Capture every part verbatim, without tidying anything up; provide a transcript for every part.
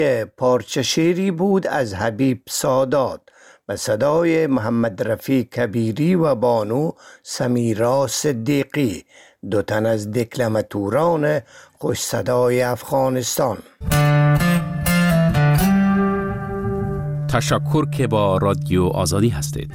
پارچه شعری بود از حبیب سادات و صدای محمد رفیع کبیری و بانو سمیرا صدیقی، دو تن از دکلماتوران خوش صدای افغانستان. تشکر که با رادیو آزادی هستید.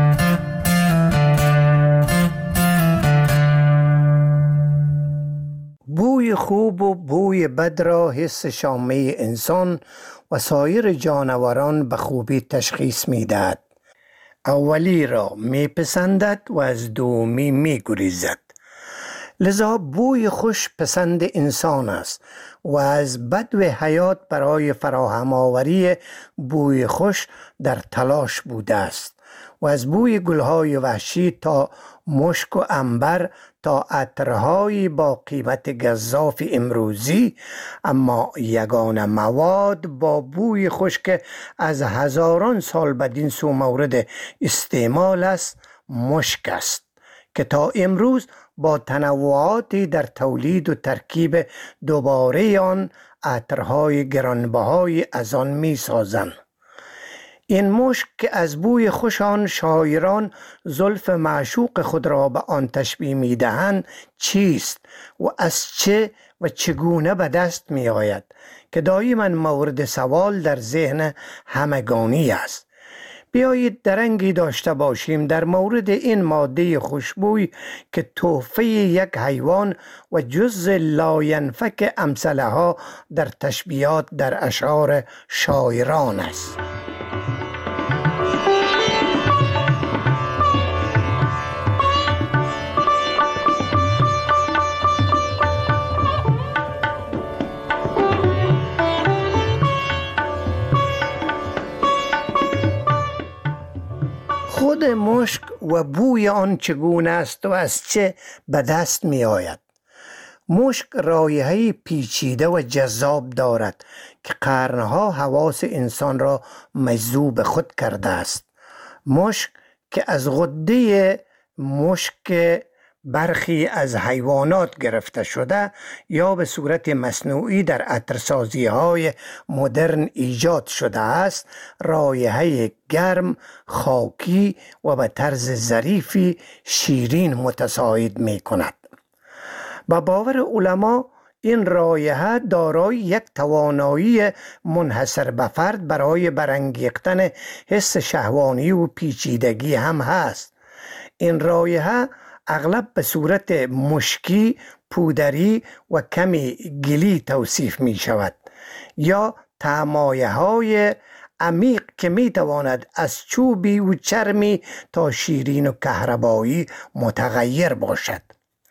بوی خوب و بوی بد را حس شامه انسان و سایر جانوران به خوبی تشخیص می دهد. اولی را می پسندد و از دومی می گریزد. لذا بوی خوش پسند انسان است و از بدو حیات برای فراهم آوری بوی خوش در تلاش بوده است و از بوی گلهای وحشی تا مشک و عنبر تا عطرهای با قیمت گزاف امروزی، اما یگانه مواد با بوی خوش که از هزاران سال بدین سو مورد استعمال است مشک است که تا امروز با تنوعاتی در تولید و ترکیب دوباره آن عطرهای گرانبهای از آن می سازند. این مشک که از بوی خوش آن شاعران زلف معشوق خود را به آن تشبیه می دهند چیست و از چه و چگونه به دست می آید که دایما مورد سوال در ذهن همگانی است. بیایید درنگی داشته باشیم در مورد این ماده خوشبوی که تحفه یک حیوان و جز لاینفک امثلها در تشبیهات در اشعار شاعران است. خود مشک و بوی آن چگونه است و از چه به دست می آید؟ مشک رایحه‌ای پیچیده و جذاب دارد که قرنها حواس انسان را مجذوب خود کرده است. مشک که از غده مشک برخی از حیوانات گرفته شده یا به صورت مصنوعی در عطرسازی های مدرن ایجاد شده است، رایحه گرم، خاکی و به طرز ظریفی شیرین متساعد می کند. با باور علما این رایحه دارای یک توانایی منحصر به فرد برای برانگیختن حس شهوانی و پیچیدگی هم هست. این رایحه اغلب به صورت مشکی، پودری و کمی گلی توصیف می شود یا طعمایه های عمیق که می تواند از چوبی و چرمی تا شیرین و کهربایی متغیر باشد.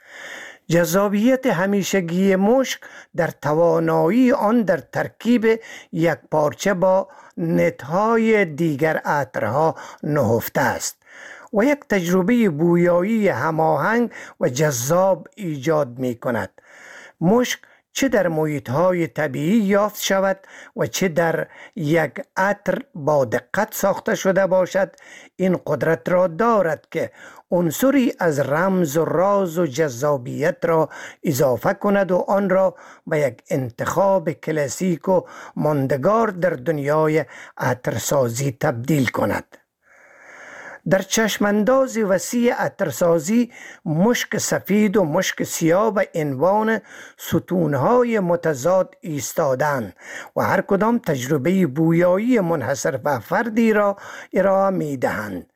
جذابیت همیشگی مشک در توانایی آن در ترکیب یک پارچه با نتهای دیگر عطرها نهفته است و یک تجربه بویایی هماهنگ و جذاب ایجاد می کند. مشک چه در محیط‌های طبیعی یافت شود و چه در یک عطر با دقت ساخته شده باشد، این قدرت را دارد که عنصری از رمز و راز و جذابیت را اضافه کند و آن را به یک انتخاب کلاسیک و ماندگار در دنیای عطرسازی تبدیل کند. در چشمانداز وسیع عطرسازی مشک سفید و مشک سیاه به عنوان ستونهای متضاد ایستادند و هر کدام تجربه بویایی منحصر به فردی را ارائه می دهند.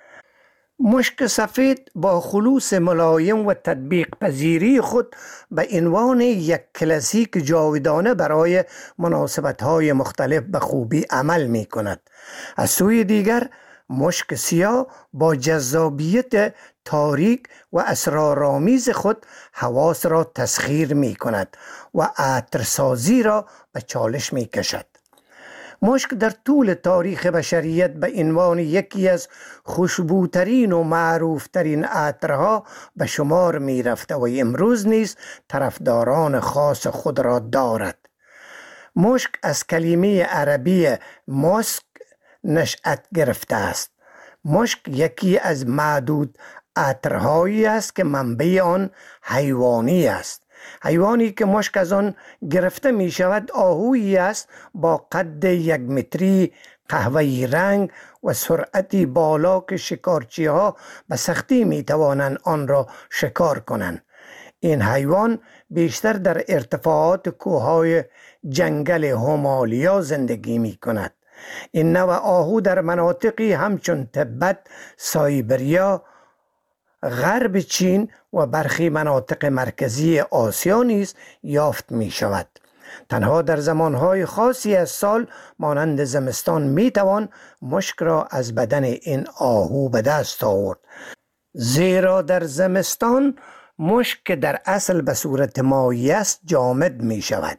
مشک سفید با خلوص ملایم و تطبیق پذیری خود به عنوان یک کلاسیک جاودانه برای مناسبت‌های مختلف به خوبی عمل می کند. از سوی دیگر مشک سیاه با جذابیت تاریک و اسرارآمیز خود حواس را تسخیر می کند و عطرسازی را به چالش می کشد. مشک در طول تاریخ بشریت به عنوان یکی از خوشبوترین و معروفترین عطرها به شمار می رفته و امروز نیز طرفداران خاص خود را دارد. مشک از کلمه عربی مسک نشأت گرفته است. مشک یکی از معدود عطرهایی است که منبع آن حیوانی است. حیوانی که مشک از آن گرفته می شود آهویی است با قد یک متری، قهوه‌ای رنگ و سرعتی بالا که شکارچی ها به سختی می توانند آن را شکار کنند. این حیوان بیشتر در ارتفاعات کوههای جنگل هیمالیا زندگی می کند. این نوع آهو در مناطقی همچون تبت، سایبریا، غرب چین و برخی مناطق مرکزی آسیا نیز یافت می شود. تنها در زمانهای خاصی از سال مانند زمستان می توان مشک را از بدن این آهو به دست آورد، زیرا در زمستان مشک که در اصل به صورت مایی است جامد می شود.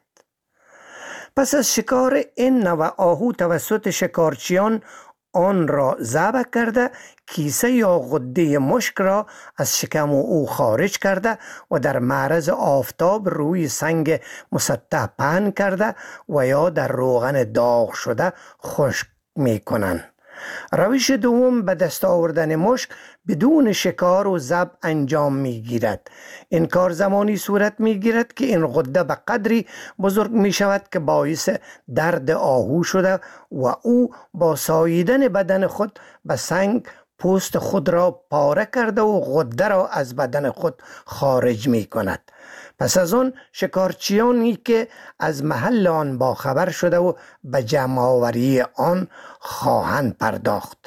پس از شکار این نوع آهو توسط شکارچیان آن را ذبح کرده، کیسه یا غده مشک را از شکم او خارج کرده و در معرض آفتاب روی سنگ مسطح پهن کرده و یا در روغن داغ شده خشک می کنند. روش دوم به دست آوردن مشک بدون شکار و ذبح انجام می گیرد. این کار زمانی صورت می گیرد که این غده به قدری بزرگ می شود که باعث درد آهو شده و او با ساییدن بدن خود به سنگ پوست خود را پاره کرده و غده را از بدن خود خارج می کند. پس از آن شکارچیانی که از محل آن باخبر شده و به جمع آوری آن خواهند پرداخت.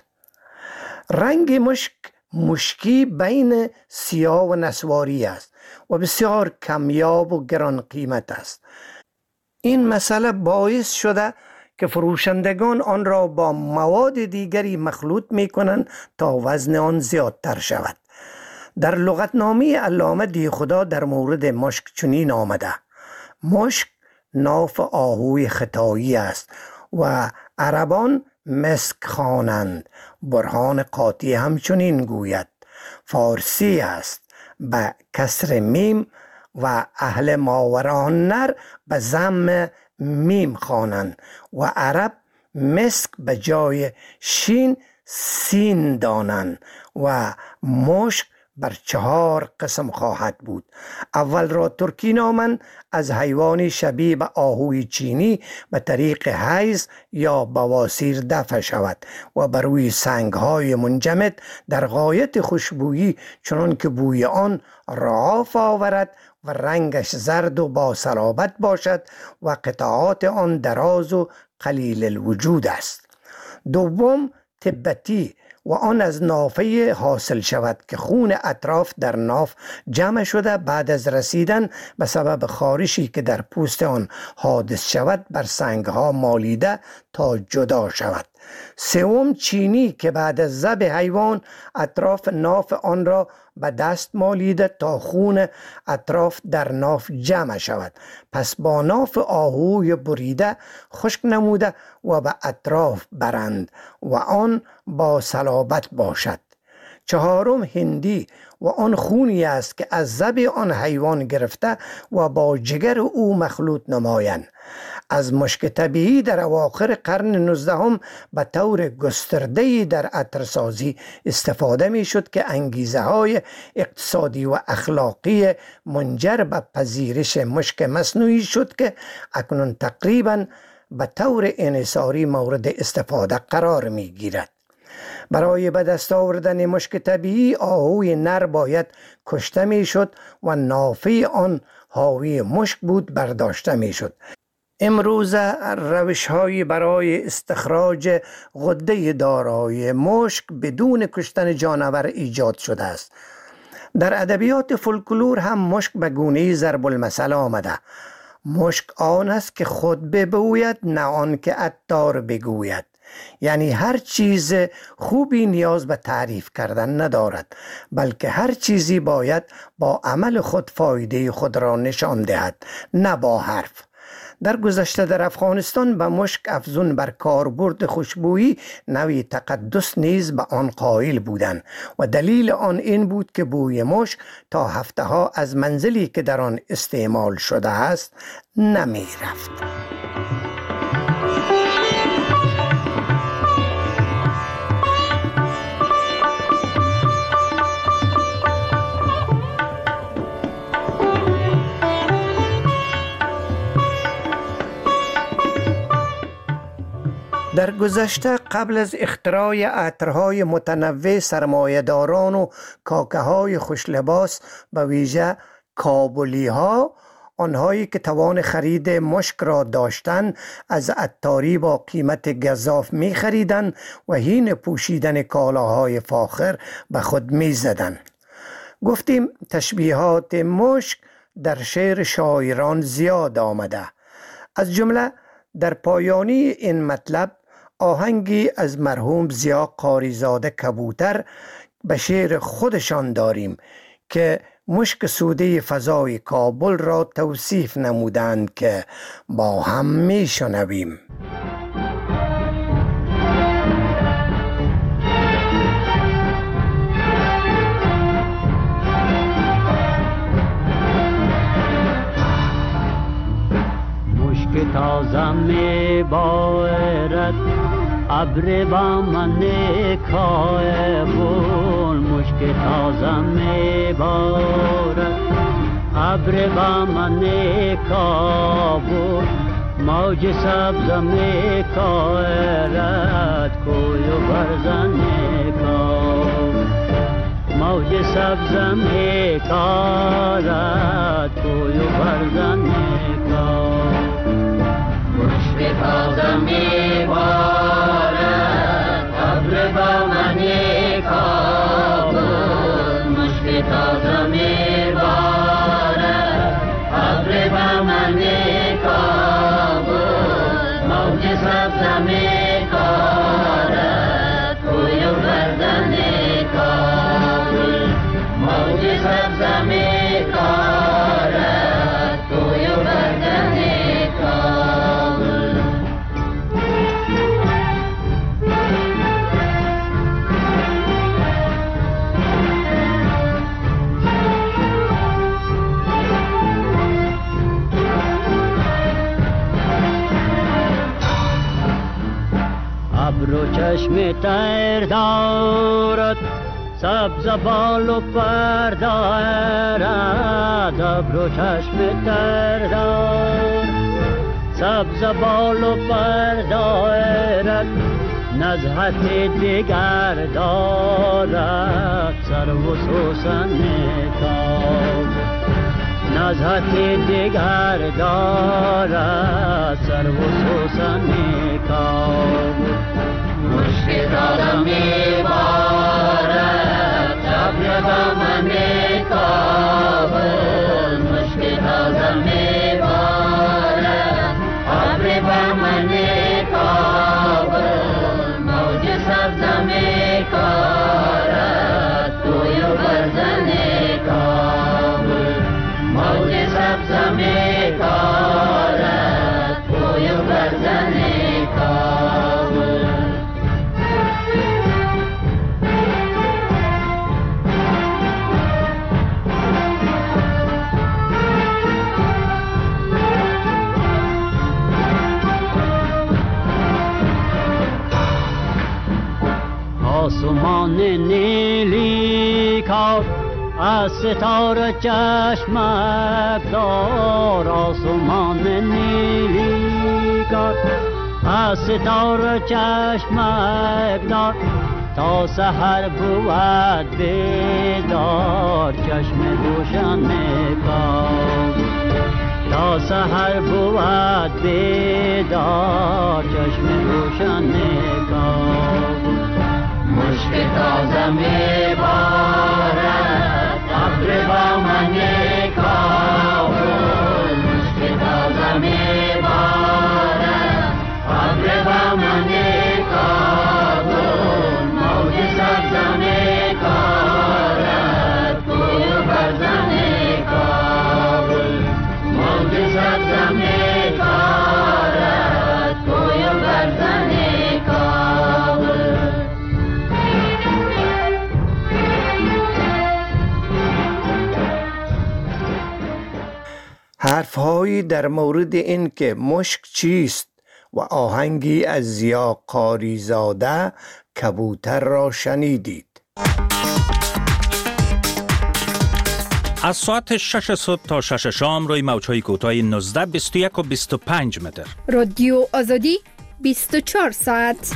رنگ مشک مشکی بین سیاه و نسواری است و بسیار کمیاب و گران قیمت است. این مسئله باعث شده که فروشندگان آن را با مواد دیگری مخلوط می کنند تا وزن آن زیادتر شود. در لغتنامه علامه دیخدا در مورد مشک چنین آمده: مشک ناف آهوی خطایی است و عربان مسک خوانند. برهان قاطی همچنین گوید: فارسی است به کسر میم و اهل ماوراءالنهر به ضم میم خوانند و عرب مسک به جای شین سین دانند و مشک بر چهار قسم خواهد بود. اول را ترکی نامند، از حیوانی شبیه به آهوی چینی به طریق حیض یا بواسیر دفع شود و بر روی سنگهای منجمد در غایت خوشبویی چنان که بوی آن رعاف آورد و رنگش زرد و با صلابت باشد و قطعات آن دراز و قلیل الوجود است. دوم تبتی و آن از نافه حاصل شود که خون اطراف در ناف جمع شده بعد از رسیدن به سبب خارشی که در پوست آن حادث شود بر سنگها مالیده تا جدا شود. سوم چینی که بعد از ذبح حیوان اطراف ناف آن را به دست مالیده تا خون اطراف در ناف جمع شود، پس با ناف آهوی بریده خشک نموده و به اطراف برند و آن با صلابت باشد. چهارم هندی و آن خونی است که از ذبح آن حیوان گرفته و با جگر او مخلوط نمایند. از مشک طبیعی در اواخر قرن نوزدهم به طور گسترده‌ای در عطرسازی استفاده می شد که انگیزه های اقتصادی و اخلاقی منجر به پذیرش مشک مصنوعی شد که اکنون تقریباً به طور انحصاری مورد استفاده قرار می گیرد. برای به دست آوردن مشک طبیعی آهوی نر باید کشته می شد و نافه آن حاوی مشک بود برداشته می شد. امروزه روش‌هایی برای استخراج غده دارای مشک بدون کشتن جانور ایجاد شده است. در ادبیات فولکلور هم مشک به گونه‌ای ضرب المثل آمده: مشک آن است که خود ببوید نه آن که عطار بگوید. یعنی هر چیز خوبی نیاز به تعریف کردن ندارد، بلکه هر چیزی باید با عمل خود فایده خود را نشان دهد، نه با حرف. در گذشته در افغانستان به مشک افزون بر کاربرد خوشبویی نوعی تقدس نیز به آن قائل بودند و دلیل آن این بود که بوی مشک تا هفته ها از منزلی که در آن استعمال شده است نمی رفت. در گذشته قبل از اختراع عطرهای متنوع، سرمایه‌داران و کاکه‌های خوشلباس به ویژه کابلی ها، آنهایی که توان خرید مشک را داشتند، از عطاری با قیمت گزاف می خریدند و حین پوشیدن کالاهای فاخر به خود می زدند. گفتیم تشبیهات مشک در شعر شاعران زیاد آمده. از جمله در پایانی این مطلب آهنگی از مرحوم ضیا قاریزاده کبوتر به شعر خودشان داریم که مشک سوده فضای کابل را توصیف نمودند که با هم می شنویم. مشک تازه می بارد ابر با من کابل، مشک تازه می بارد ابر با من کابل، موج سبز می کارد کوی و برزن کابل، موج سبز می کارد کوی و برزن کابل. مشک تازه می بارد ابر با من کابل، مشک تازه می بارد ابر با من کابل، موج سبز می کارد کوی و برزن کابل، موج سبز می کارد کوی و برزن کابل. ابر و چشم تر دارد سبز بال و پر دارد، ابر و چشم تر دارد سبز بال و پر دارد، نزهت دیگر دارد سرو و سوسن کابل، نزهت دیگر دارد سرو و سوسن کابل. مشک تازه می بارد ابر با من کابل، مشک تازه می بارد ابر با من کابل، موج سبز می کارد کوی و برزن کابل، موج سبز می کارد کوی و برزن کابل. آسمان نیلی کار از ستاره چشمک دار، آسمان نیلی کار از ستاره چشمک دار، تا سحر بود بیدار چشم روشن کار، تا سحر بود بیدار چشم روشن کار. مشک تازه می بارد ابر با من کابل، مشک تازه می بارد ابر با من کابل، موج سبز می کارد کوی و برزن کابل، موج سبز می کارد کوی و برزن کابل. حرفهایی در مورد این که مشک چیست و آهنگی از ضیا قاریزاده کبوتر را شنیدید. از ساعت شش صبح تا شش شام روی موج‌های کوتاه نوزده، بیست و یک و بیست و پنج متر. رادیو آزادی بیست و چهار ساعت.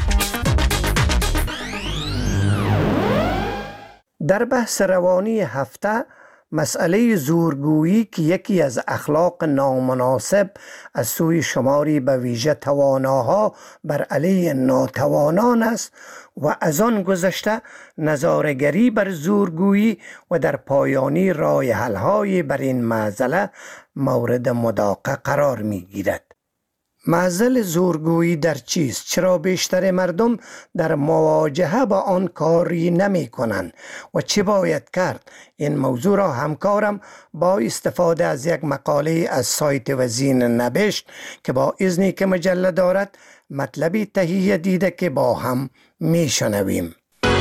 در بحث روانی هفته مسئله زورگویی که یکی از اخلاق نامناسب از سوی شماری به ویژه تواناها بر علیه ناتوانان است و از آن گذشته نظاره‌گری بر زورگویی و در پایانی راه حل‌های بر این معضله مورد مداقه قرار می‌گیرد. معضل زورگویی در چیست؟ چرا بیشتر مردم در مواجهه با آن کاری نمی کنند و چه باید کرد؟ این موضوع را همکارم با استفاده از یک مقاله از سایت وزین نبشت که با اذنی که مجله دارد مطلبی تهیه دیده که با هم می شنویم.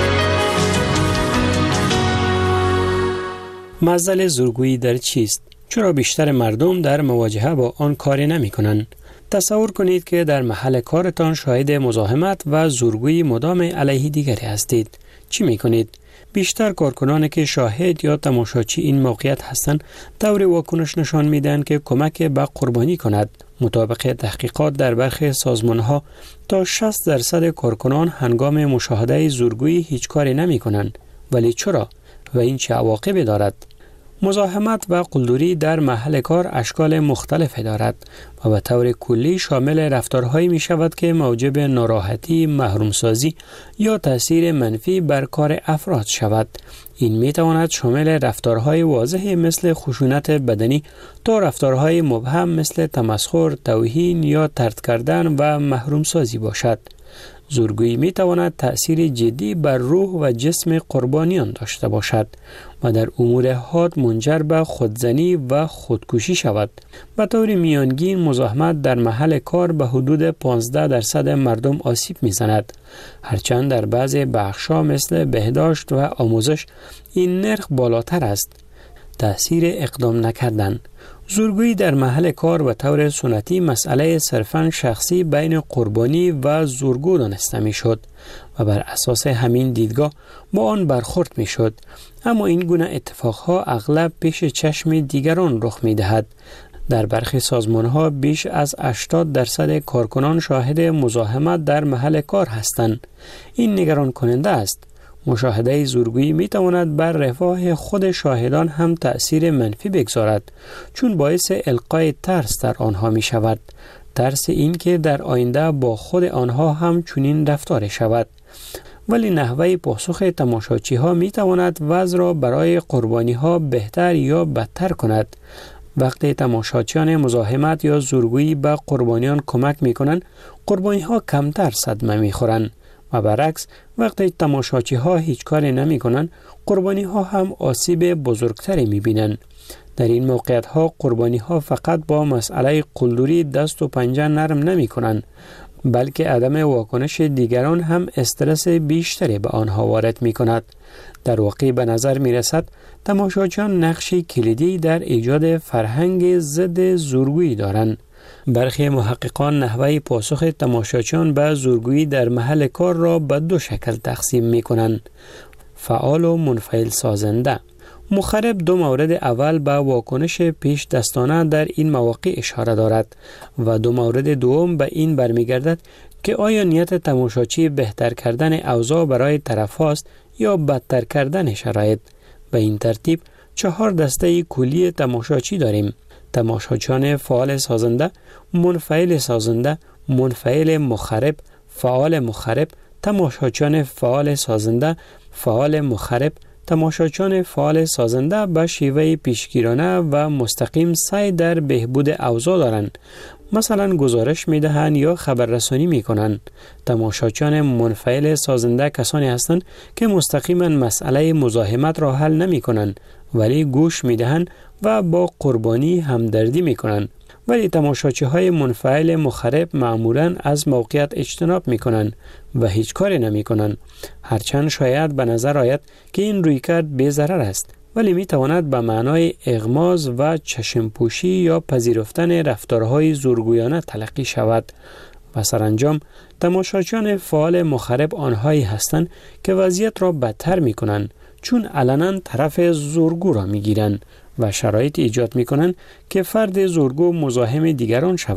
معضل زورگویی در چیست؟ چرا بیشتر مردم در مواجهه با آن کاری نمی کنند؟ تصور کنید که در محل کارتان شاهد مزاحمت و زورگویی مدام علیه دیگری هستید. چی می کنید؟ بیشتر کارکنان که شاهد یا تماشاچی این موقعیت هستند طور واکنش نشان میدن که کمک به قربانی کند. مطابق تحقیقات در برخی سازمانها تا شصت درصد کارکنان هنگام مشاهده زورگویی هیچ کاری نمی کنند. ولی چرا؟ و این چه عواقبی دارد؟ مزاحمت و قلدری در محل کار اشکال مختلف دارد و به طور کلی شامل رفتارهایی می شود که موجب ناراحتی، محرومسازی یا تأثیر منفی بر کار افراد شود. این می تواند شامل رفتارهای واضح مثل خشونت بدنی تا رفتارهای مبهم مثل تمسخر، توهین یا طرد کردن و محرومسازی باشد. زورگویی می تواند تأثیر جدی بر روح و جسم قربانیان داشته باشد و در امور حاد منجر به خودزنی و خودکشی شود. به طور میانگین مزاحمت در محل کار به حدود پانزده درصد مردم آسیب می زند. هرچند در بعضی بخش‌ها مثل بهداشت و آموزش این نرخ بالاتر است. تأثیر اقدام نکردن. زورگویی در محل کار و طور سنتی مسئله صرفاً شخصی بین قربانی و زورگو دانسته می شد و بر اساس همین دیدگاه با آن برخورد می شد. اما این گونه اتفاقها اغلب پیش چشم دیگران رخ می دهد. در برخی سازمانها بیش از هشتاد درصد کارکنان شاهد مزاحمت در محل کار هستند. این نگران کننده است. مشاهده زورگویی می تواند بر رفاه خود شاهدان هم تأثیر منفی بگذارد، چون باعث القای ترس در آنها می شود. ترس این که در آینده با خود آنها هم چنین رفتار شود. ولی نحوه پاسخ تماشاچی ها می تواند وضع را برای قربانی ها بهتر یا بدتر کند. وقتی تماشاچیان مزاحمت یا زورگویی به قربانیان کمک می کنند، قربانی ها کمتر صدمه می خورند. و برعکس وقتی تماشاچی ها هیچ کاری نمی کنند، قربانی ها هم آسیب بزرگتری می بینند. در این موقعیت ها قربانی ها فقط با مسئله قلدری دست و پنجه نرم نمی کنند، بلکه عدم واکنش دیگران هم استرس بیشتری به آنها وارد می کند. در واقع به نظر می رسد تماشاچیان نقش کلیدی در ایجاد فرهنگ ضد زورگویی دارند. برخی محققان نحوه پاسخ تماشاچیان به زورگویی در محل کار را به دو شکل تقسیم می کنند: فعال و منفعل سازنده. مخرب دو مورد اول به واکنش پیش دستانه در این مواقع اشاره دارد و دو مورد دوم به این برمیگردد که آیا نیت تماشاچی بهتر کردن اوضاع برای طرف هاست یا بدتر کردن شرایط. به این ترتیب چهار دسته کلی تماشاچی داریم: تماشاچیان فعال سازنده، منفعل سازنده، منفعل مخرب، فعال مخرب، تماشاچیان فعال سازنده، فعال مخرب. تماشاچیان فعال سازنده به شیوه پیشگیرانه و مستقیم سعی در بهبود اوضاع دارند. مثلا گزارش می دهند یا خبررسانی می کنند. تماشاچیان منفعل سازنده کسانی هستند که مستقیما مسئله مزاحمت را حل نمی کنند، ولی گوش می دهند و با قربانی همدردی می کنند. ولی تماشاچی های منفعل مخرب معمولاً از موقعیت اجتناب می کنند و هیچ کاری نمی کنند. هرچند شاید به نظر آید که این رویکرد بی ضرر است، ولی می تواند به معنای اغماض و چشمپوشی یا پذیرفتن رفتارهای زورگویانه تلقی شود. و سرانجام تماشاچیان فعال مخرب آنهایی هستند که وضعیت را بدتر می کنند، چون علنا طرف زورگو را می گیرند و شرایط ایجاد می کنند که فرد زورگو مزاحم دیگران شود.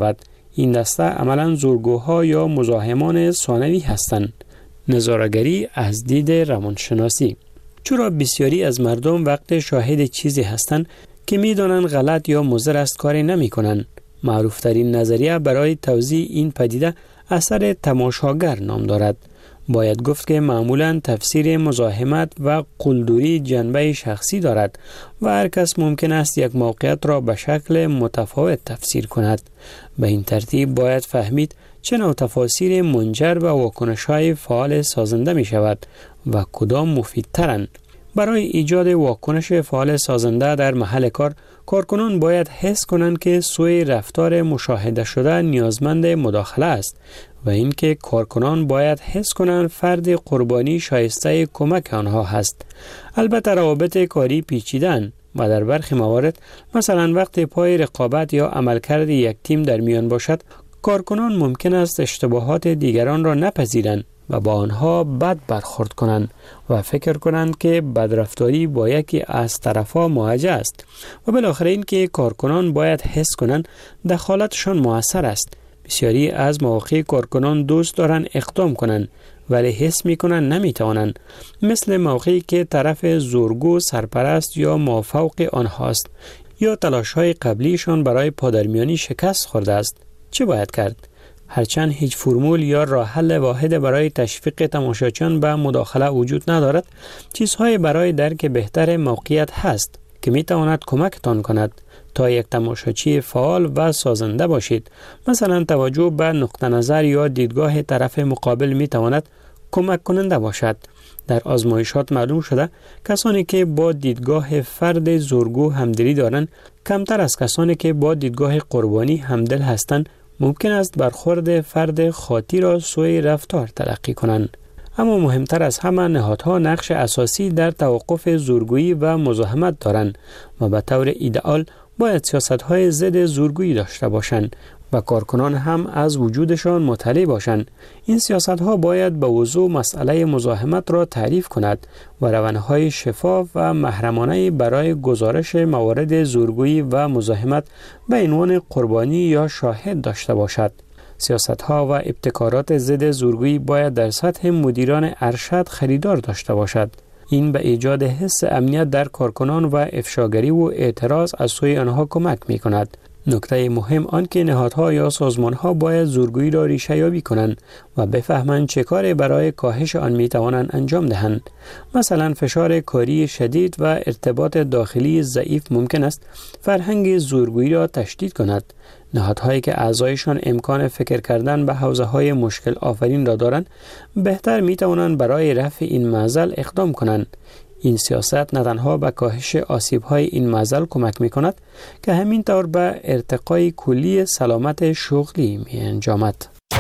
این دسته عملاً زورگوها یا مزاحمان ثانوی هستند. نظاره‌گری از دید روانشناسی. چرا بسیاری از مردم وقت شاهد چیزی هستند که می‌دانند غلط یا مضر است کاری نمی‌کنند. معروفترین نظریه برای توضیح این پدیده اثر تماشاگر نام دارد. باید گفت که معمولاً تفسیر مزاحمت و قلدری جنبه شخصی دارد و هر کس ممکن است یک موقعیت را به شکل متفاوت تفسیر کند. به این ترتیب باید فهمید چه نوع تفاسیر منجر به واکنش‌های فعال سازنده می شود و کدام مفیدترند. برای ایجاد واکنش فعال سازنده در محل کار، کارکنان باید حس کنند که سوی رفتار مشاهده شده نیازمند مداخله است و اینکه کارکنان باید حس کنند فرد قربانی شایسته کمک آنها هست. البته روابط کاری پیچیده‌اند و در برخی موارد، مثلا وقت پای رقابت یا عملکرد یک تیم در میان باشد، کارکنان ممکن است اشتباهات دیگران را نپذیرند و با آنها بد برخورد کنند و فکر کنند که بدرفتاری با یکی از طرفا موجه است و بالاخره این که کارکنان باید حس کنند دخالتشان مؤثر است. بسیاری از مواقع کارکنان دوست دارند اقدام کنند ولی حس میکنند نمیتوانند، مثل موقعی که طرف زورگو سرپرست یا مافوق آنهاست یا تلاش‌های قبلیشان برای پادرمیانی شکست خورده است. چه باید کرد؟ هرچند هیچ فرمول یا راه حل واحد برای تشویق تماشاچیان به مداخله وجود ندارد، چیزهای برای درک بهتر موقعیت هست که می تواند کمکتان کند تا یک تماشاچی فعال و سازنده باشید. مثلا توجه به نقطه نظر یا دیدگاه طرف مقابل می تواند کمک کننده باشد. در آزمایشات معلوم شده کسانی که با دیدگاه فرد زورگو همدلی دارند کمتر از کسانی که با دیدگاه قربانی همدل هستند ممکن است برخورد فرد خاطی را سوی رفتار تلقی کنند. اما مهمتر از همه، نهادها نقش اساسی در توقف زورگویی و مزاحمت دارند و به طور ایدئال باید سیاست‌های ضد زورگویی داشته باشند و کارکنان هم از وجودشان مطلع باشند. این سیاست‌ها باید به وضوح مسئله مزاحمت را تعریف کند و روانهای شفاف و محرمانه برای گزارش موارد زورگویی و مزاحمت به عنوان قربانی یا شاهد داشته باشد. سیاست‌ها و ابتکارات ضد زورگویی باید در سطح مدیران ارشد خریدار داشته باشد. این به ایجاد حس امنیت در کارکنان و افشاگری و اعتراض از سوی آنها کمک می‌کند. نکته مهم آن که نهادها یا سازمانها باید زورگویی را ریشه یابی کنند و بفهمند چه کاری برای کاهش آن می توانند انجام دهند. مثلا فشار کاری شدید و ارتباط داخلی ضعیف ممکن است فرهنگ زورگویی را تشدید کند. نهادهایی که اعضایشان امکان فکر کردن به حوزه‌های مشکل آفرین را دارند بهتر می توانند برای رفع این معضل اقدام کنند. این سیاست نه تنها به کاهش آسیب‌های این معضل کمک می‌کند که همینطور به ارتقای کلی سلامت شغلی می‌انجامد.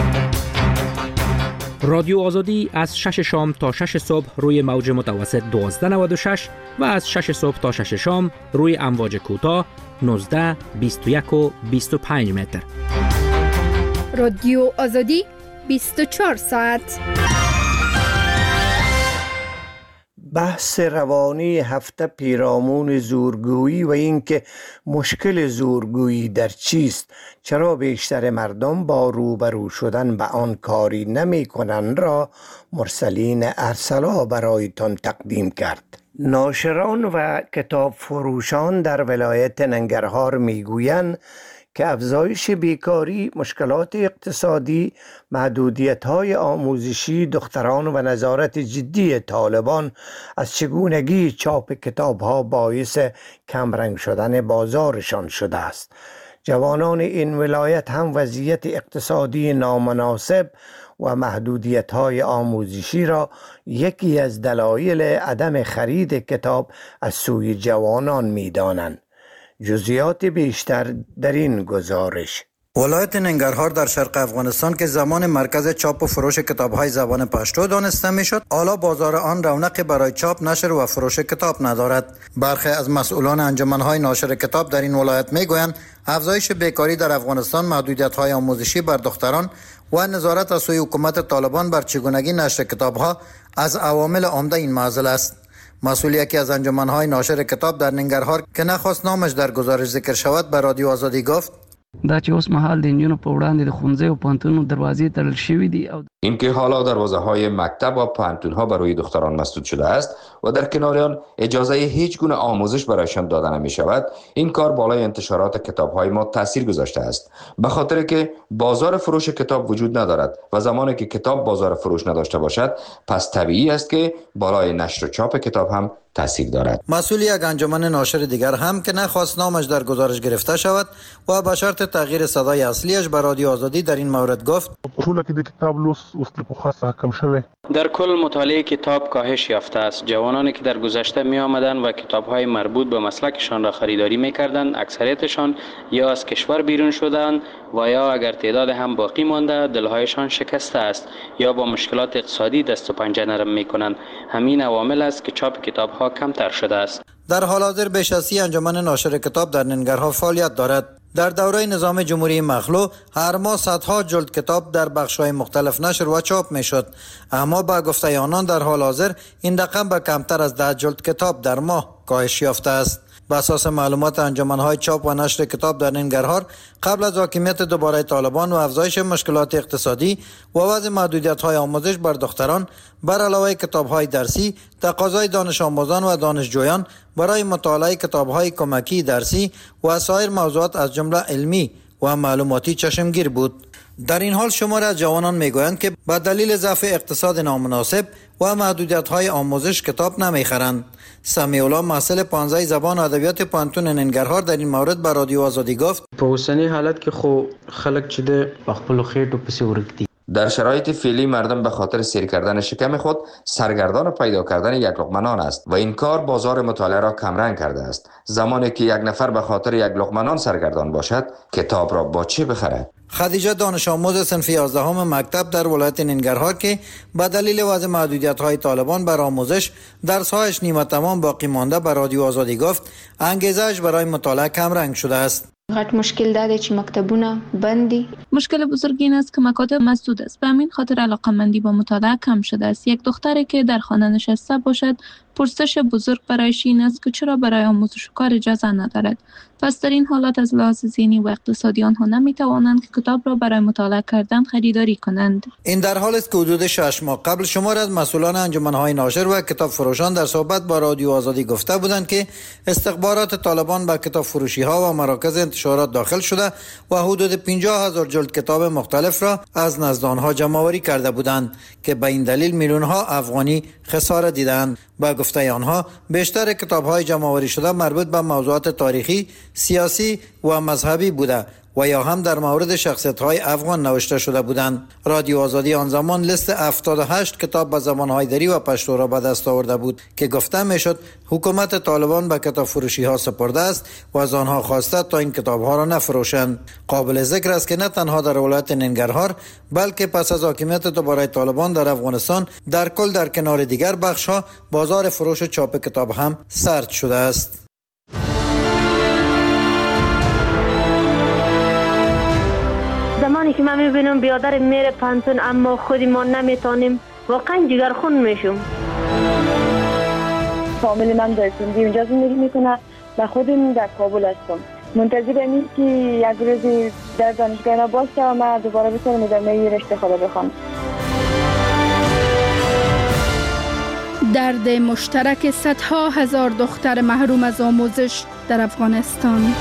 رادیو آزادی از شش شام تا شش صبح روی موج متوسط دوازده نود و شش و از شش صبح تا شش شام روی امواج کوتاه نوزده، بیست و یک و بیست و پنج متر. رادیو آزادی بیست و چهار ساعت. بحث روانی هفته پیرامون زورگویی و اینکه مشکل زورگویی در چیست، چرا بیشتر مردم با روبرو شدن به آن کاری نمی کنند را مرسلین ارسلا برایتان تقدیم کرد. ناشران و کتاب فروشان در ولایت ننگرهار می گویند که افزایش بیکاری، مشکلات اقتصادی، محدودیت‌های آموزشی دختران و نظارت جدی طالبان از چگونگی چاپ کتاب‌ها باعث کمرنگ شدن بازارشان شده است. جوانان این ولایت هم وضعیت اقتصادی نامناسب و محدودیت‌های آموزشی را یکی از دلایل عدم خرید کتاب از سوی جوانان می‌دانند. جزئیات بیشتر در این گزارش. ولایت ننگرهار در شرق افغانستان که زمان مرکز چاپ و فروش کتاب‌های زبان پشتو دانسته می‌شد، حالا بازار آن رونقی برای چاپ، نشر و فروش کتاب ندارد. برخی از مسئولان انجمن‌های ناشر کتاب در این ولایت می‌گویند افزایش بیکاری در افغانستان، محدودیت‌های آموزشی بر دختران و نظارت از سوی حکومت طالبان بر چگونگی نشر کتاب‌ها از عوامل عمده این معضل است. مسئول یکی از انجمن‌های ناشر کتاب در ننگرهار که نخواست نامش در گزارش ذکر شود به رادیو آزادی گفت: دا چې اوس مهال د انجونو په وړاندې د ښوونځیو او پوهنتونونو دروازې تړل شوي دي او اینکه حالا دروازه های مکتب و پوهنتون ها برای دختران مسدود شده است و در کنار آن اجازه هیچ گونه آموزش برایشان داده نمی شود، این کار بالای انتشارات کتاب های ما تاثیر گذاشته است، به خاطر که بازار فروش کتاب وجود ندارد و زمانی که کتاب بازار فروش نداشته باشد پس طبیعی است که بالای نشر و چاپ کتاب هم تاثیر دارد. مسئول یک انجمن ناشر دیگر هم که نخواست نامش در گزارش گرفته شود و به شرط تغییر صدای اصلیش به رادیو آزادی در این مورد گفت ټول کې د کتاب لوست اوس په خاصه کم شوی. در کل مطالعه کتاب کاهش یافته است. جوانانی که در گذشته می آمدند و کتاب‌های مربوط به مسلکشان را خریداری می‌کردند، اکثریتشان یا از کشور بیرون شدند و یا اگر تعداد هم باقی مانده دلهایشان شکسته است یا با مشکلات اقتصادی دست و پنجه نرم می‌کنند. همین عوامل است که چاپ کتاب‌ها کمتر شده است. در حال حاضر بیش از سی انجمن ناشر کتاب در ننگرهار فعالیت دارد. در دوره نظام جمهوری مخلوع هر ماه صدها جلد کتاب در بخش‌های مختلف نشر و چاپ می‌شد، اما با گفته آنان در حال حاضر این رقم به کمتر از ده جلد کتاب در ماه کاهش یافته است. بر اساس معلومات انجمن‌های چاپ و نشر کتاب در ننگرهار قبل از حاکمیت دوباره طالبان و افزایش مشکلات اقتصادی و وضع محدودیت‌های آموزش بر دختران، بر علاوه کتاب‌های درسی، تقاضای دانش آموزان و دانشجویان برای مطالعه کتاب‌های کمکی درسی و سایر موضوعات از جمله علمی و معلوماتی چشمگیر بود. در این حال شمار از جوانان میگویند که به دلیل ضعف اقتصاد نامناسب و محدودیت‌های آموزش کتاب نمیخرند. سمیع الله محصل پانزده زبان و ادبیات پوهنتون ننگرهار در این مورد به رادیو آزادی گفت: په اوسنی حالت کې خو خلک چې د خپل خېټو پسې ورک دي. در شرایط فعلی مردم به خاطر سیر کردن شکم خود سرگردان پیدا کردن یک لقمه نان است و این کار بازار مطالعه را کمرنگ کرده است. زمانی که یک نفر به خاطر یک لقمه نان سرگردان باشد، کتاب را با چه بخرد؟ خدیجه دانش آموز صنف یازدهم مکتب در ولایت ننگرهار که به دلیل وضع محدودیت‌های طالبان بر آموزش درس‌هایش نیمه تمام باقی مانده به رادیو آزادی گفت انگیزش برای مطالعه کم رنگ شده است. غټ مشکل دا دی چې مکتبونه بند دي. مشکل بزرگ این است که مکاتب مسدود است. به همین خاطر علاقه‌مندی با مطالعه کم شده است. یک دختری که در خانه نشسته باشد پرسش بزرگ برایش این است که چرا برای آموزش و کار اجازه ندارد. پس در این حالات از لحاظ ذهنی و اقتصادی آنها نمیتوانند که کتاب را برای مطالعه کردن خریداری کنند. این در حال است که حدود شش ماه قبل شمار از مسئولان انجمن‌های ناشر و کتاب فروشان در صحبت با رادیو آزادی گفته بودند که استخبارات طالبان به کتاب فروشی‌ها و مراکز انتشارات داخل شده و حدود پنجاه هزار جلد کتاب مختلف را از نزد آنها جمع‌آوری کرده بودند که به این دلیل میلیون‌ها افغانی خسارت دیدند. با گفته آنها بیشتر کتاب‌های جمع‌آوری شده مربوط به موضوعات تاریخی، سیاسی و مذهبی بوده و یا هم در مورد شخصیت‌های افغان نوشته شده بودند. رادیو آزادی آن زمان لیست هفتاد و هشت کتاب به زبان هایدری و پشتو را به دست آورده بود که گفته میشد حکومت طالبان به کتاب فروشی ها سپرده است و از آنها خواسته تا این کتاب ها را نفروشند. قابل ذکر است که نه تنها در ولایت ننگرهار بلکه پس از حاکمیت دوباره طالبان در افغانستان در کل در کنار دیگر بخش ها بازار فروش و چاپ کتاب هم سرد شده است. زمانی که من میبینم بیادر میره پانتون اما خودی ما نمیتونیم واقعا جگرخون میشم. فامیل من در سندی اونجا زندگی میکنه و خودم در کابل هستم. منتظرم این که یک روزی در دانشگاه باشه و من دوباره بتونم ادامه رشته خود بخوام. درد مشترک صدها هزار دختر محروم از آموزش در افغانستان.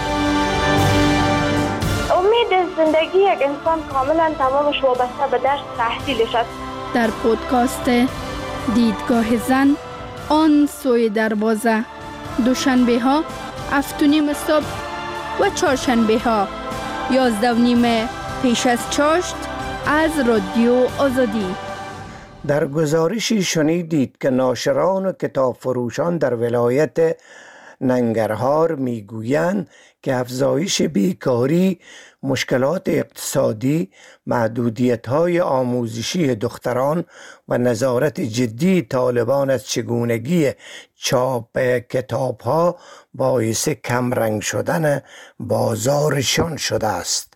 امید زندگی یک انسان کاملا تمامش وابسته به درس تحصیلش است. در پودکاست دیدگاه زن آن سوی دروازه، دوشنبه ها هفت و نیم صبح و چهارشنبه ها یازده و نیم پیش از چاشت از رادیو آزادی. در گزارشی شنیدید که ناشران و کتاب فروشان در ولایت ننگرهار میگویند که افزایش بیکاری، مشکلات اقتصادی، محدودیت‌های آموزشی دختران و نظارت جدی طالبان از چگونگی چاپ کتاب‌ها باعث کمرنگ شدن بازارشان شده است.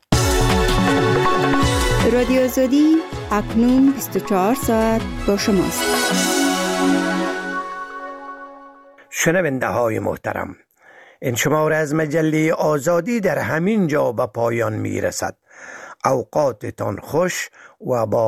رادیو آزادی اکنون بیست و چهار ساعت با شماست. شنونده های محترم، این شماره از مجله آزادی در همین جا به پایان می رسد. اوقاتتان خوش و با